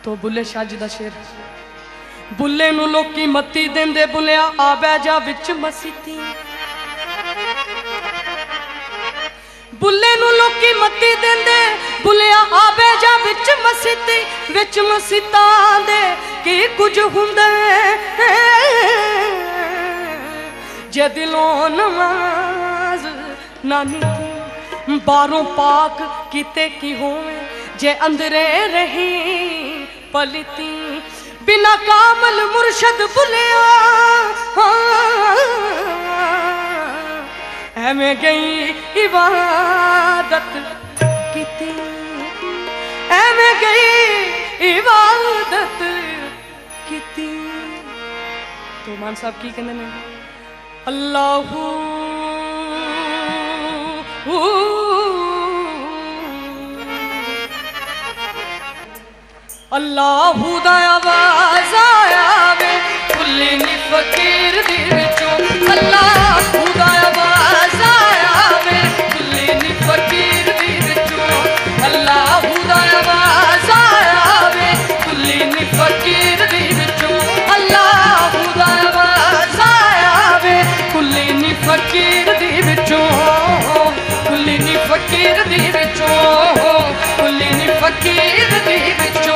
तो बुले शाह जी दा शेर। बुले नू लोकी मत्ती देंदे बुलिया आ बै जा विच मसीती। बुले नू लोकी मत्ती देंदे बुलिया आ बै जा विच मसीती। विच मसीतां दे की कुछ हुंदा जे दिलों नमाज नानी थी। बारों पाक किते की होवे जे अंदरे रही पलिती। बिना कामल मुर्शद बुलिया एवें गई इबादत कीती। एवें गई इबादत कीती। तो मान साहब की कहंदे ने अल्लाहू अल्लाहू दा आवाज़ आया वे फुल्ली नी फकीर दी विचों। अल्लाहू दा आवाज़ आया वे फुल्ली नी फकीर दी विचों। अल्लाहू दा आवाज़ आया वे फुल्ली नी फकीर दी विचों। अल्लाहू दा आवाज़ आया वे फुल्ली नी फकीर दी विचों। फुल्ली नी फकीर दी विचों। फुल्ली नी फकीर दी विचों।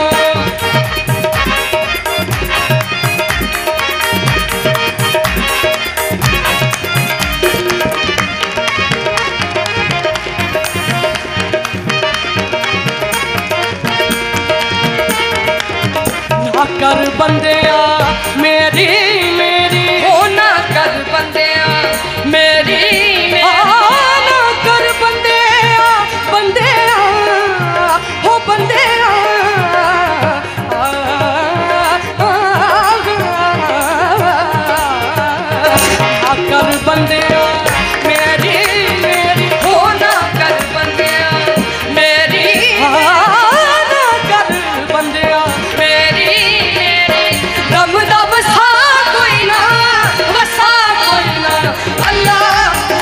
कर बंदिया मेरी मेरी हो ना कर बंदिया मेरी ना कर बंदिया बंदिया हो बंदिया। कर बंदिया मेरी मेरी हो ना कर बंदिया मेरी ना कर बंदिया मेरी। दम दम सा कोई ना वसा कोई ना अल्लाह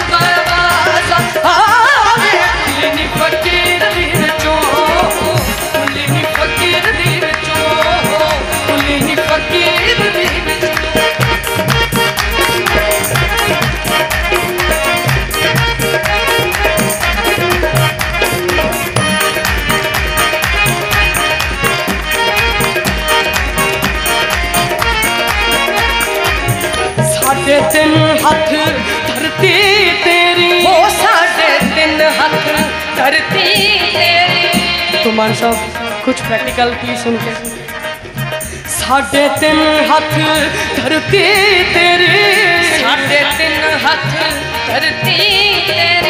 आवे फुल्ली नी फकीर दी विचों। फुल्ली नी फकीर दी विचों। फुल्ली नी फकीर दी विचों। साढ़े तीन हाथ धरती तेरी हो साढ़े तीन हाथ धरती तेरी। तो मान साहब कुछ प्रैक्टिकल प्लीज सुन के। साढ़े तीन हाथ धरती तेरी साढ़े तीन हाथ धरती तेरी।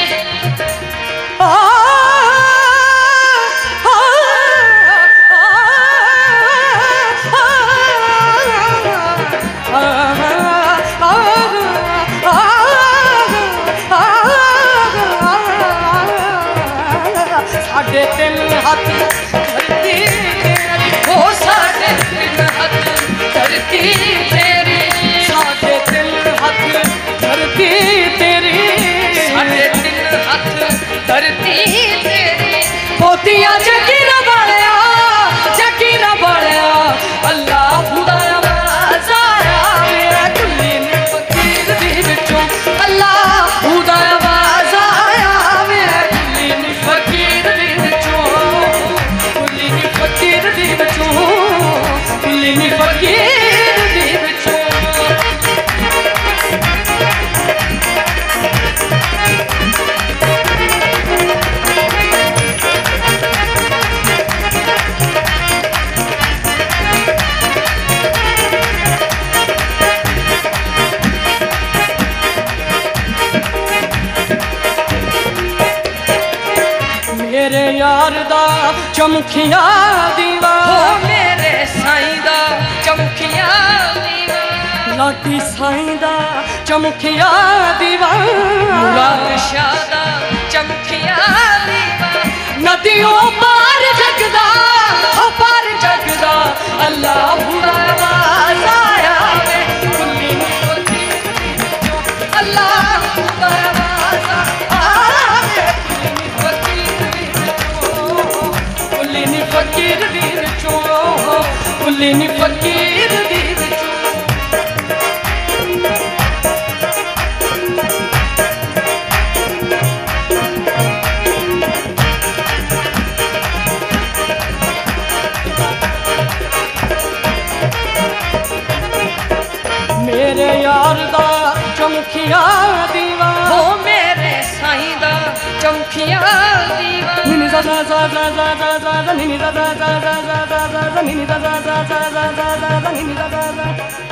साढ़े तीन हाथ धरती तेरी हो साढ़े तीन हाथ धरती तेरी। साढ़े तीन हाथ धरती तेरी साढ़े तीन हाथ धरती तेरी। पोतिया जकीरा बालिया जकीरा बालिया अल्लाहू दा आवाज़ आया मेरा फुल्ली नी फकीर दी विचों। अल्लाहू दा आवाज़ आया मेरा फुल्ली नी फकीर दी विचों। फुल्ली नी फकीर दी विचों। फुल्ली नी फकीर दी विचों। मेरे यार दा चमखिया दीवा हो मेरे साईं दा चमखिया दीवा। लाटी साईं दा चमखिया दीवा। मुराद शाह दा चमखिया दीवा। नदियों पार जगदा हो पार जगदा अल्लाहू दा आवाज़ आया वे फुल्ली नी फकीर दी विचों। अल्लाहू दा आवाज़ आया वे फुल्ली नी फकीर दी विचों। फुल्ली नी फकीर दी विचों। कुल्ली नी फकीर दी विचों। मेरे यार दा चमकिया दीवा, हो मेरे साईं दा चमकिया दीवा। निनी दा दा दा दा दा दा दा दा, निनी दा दा दा दा दा दा दा दा, निनी दा दा दा दा दा दा दा दा, निनी दा दा दा,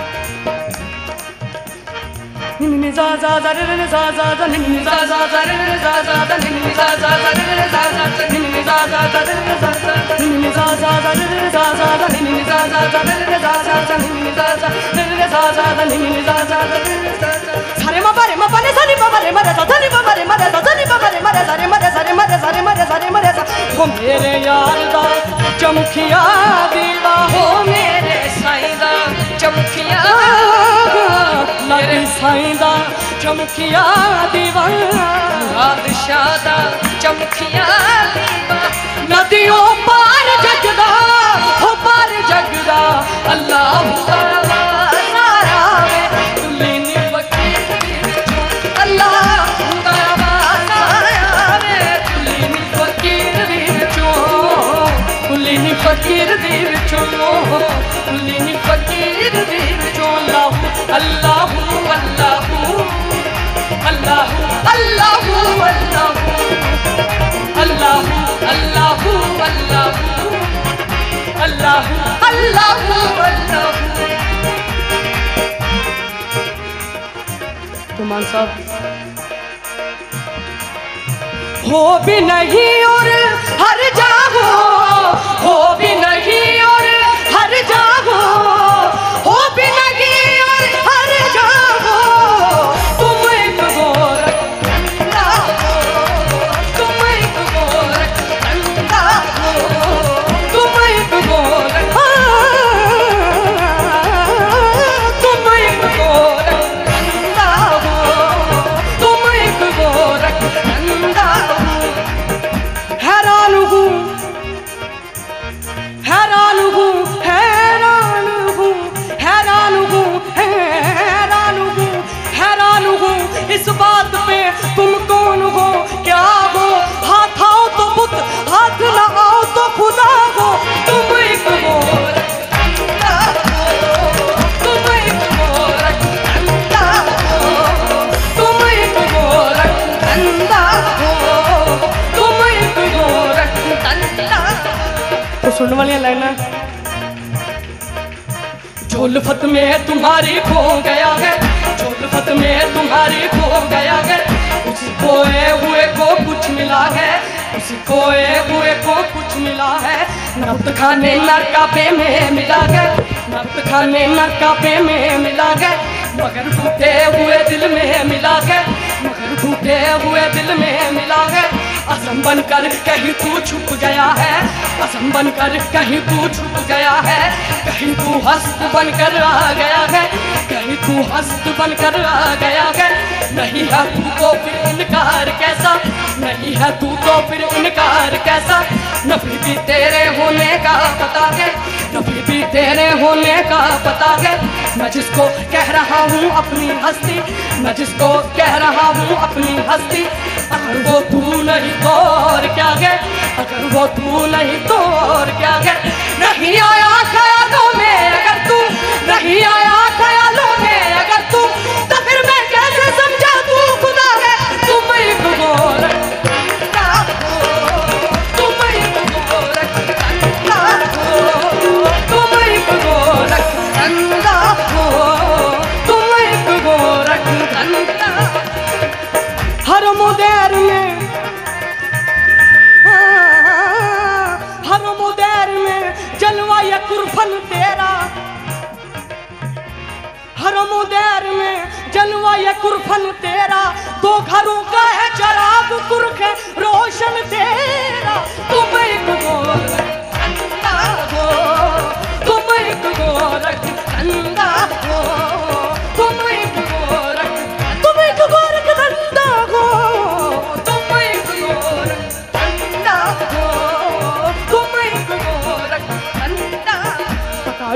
निनी दा दा दा रे रे दा दा दा, निनी दा दा दा रे रे दा दा दा, निनी दा दा दा रे रे दा दा दा, निनी दा दा दा रे रे दा दा, निनी दा दा दा रे रे दा दा दा, निनी दा दा दा रे रे दा दा दा, निनी दा दा रे रे दा दा दा, निनी दा दा दा रे रे दा दा। सारे मा पारे मा पाने सानी मा पारे मा रे सा सानी मा पारे मा रे सा सानी मा पारे मा रे सारे मा रे सारे मा रे सारे मा रे सारे मा रे सा। हो मेरे यार दा चमकिया दीवा, हो मेरे साईं दा चमकिया मेरे साईं दा चमकिया दीवा, बादशाह दा चमकिया दीवा। नदियों पार जगदा, हो पार जगदा, अल्लाह सारा वे कुल्ली नी फकीर दी विचों, अल्लाह सारा वे कुल्ली नी फकीर दी विचों, कुल्ली नी फकीर दी विचों, कुल्ली नी फकीर दी विचों। अल्लाह अल्लाह अल्लाह अल्लाह अल्लाह अल्लाह अल्लाह अल्लाह अल्लाह। तुमान साहब हो भी नहीं और हर जागो, हो भी नहीं और हर जागो, हो भी नहीं और हर जागो, तुम एक गोरख बंदा हो, तुम एक गोरख बंदा हो, तुम एक गोरख, तुम एक गोरख बंदा हो, तुम एक गोरख बंदा हो। हैरान हूँ हैरान हूँ हैरान हूँ हैरान हूँ हैरान हूँ हैरान हूँ इस बात पे तुम कौन हो क्या हो। हाथ आओ तो बुत, हाथ ना आओ तो खुदा हो, तुम एक गोरख बंदा हो, तुम एक गोरख बंदा हो, तुम एक गोरख बंदा हो, तुम एक गोरख बंदा। तो सुनने वाली लाइना, झोलफत में तुम्हारी खो गया है, झोलफत में तुम्हारी खो गया है, उस खोए हुए को कुछ मिला है, उस खोए हुए को कुछ मिला है। नब्त खाने नरकाबे में मिला है, नब्त खाने नरकाबे में मिला है, मगर टूटे हुए दिल में मिला है, मगर टूटे हुए दिल में मिला है। असम बनकर कहीं तू छुप गया है, असम बनकर कहीं तू छुप गया है, कहीं तू हस्त बनकर आ गया है, कहीं तू हस्त बनकर आ गया है। नहीं है तू तो फिर इनकार कैसा, नहीं है तू तो फिर इनकार कैसा। नफी भी तेरे होने का पता है, नफी भी तेरे होने का पता है। मैं जिसको कह रहा हूँ अपनी हस्ती, मैं जिसको कह रहा हूँ अपनी हस्ती, अगर वो तू नहीं तो और क्या है, अगर वो तू नहीं तो और क्या है। नहीं आया ख्यालों में अगर तू, नहीं आया ख्यालों में अगर तू, तो फिर मैं कैसे समझा तू खुदा है। तुम एक गोरख बंदा हो, तुम एक गोरख बंदा हो, तुम एक गोरख बंदा हो, तुम एक गोरख बंदा। हर मुदेर में, हर मुदेर में जलवा या कुरफन तेरा, हर मुदेर में जलवा या कुरफन तेरा, दो घरों का है चराग कुर्ख है रोशन तेरा। तुम एक गोरख बंदा हो, तुम एक गोरख बंदा हो, तुम एक गोरख, तुम एक गोरख बंदा हो, तुम एक गोरख बंदा हो, तुम एक गोरख बंदा।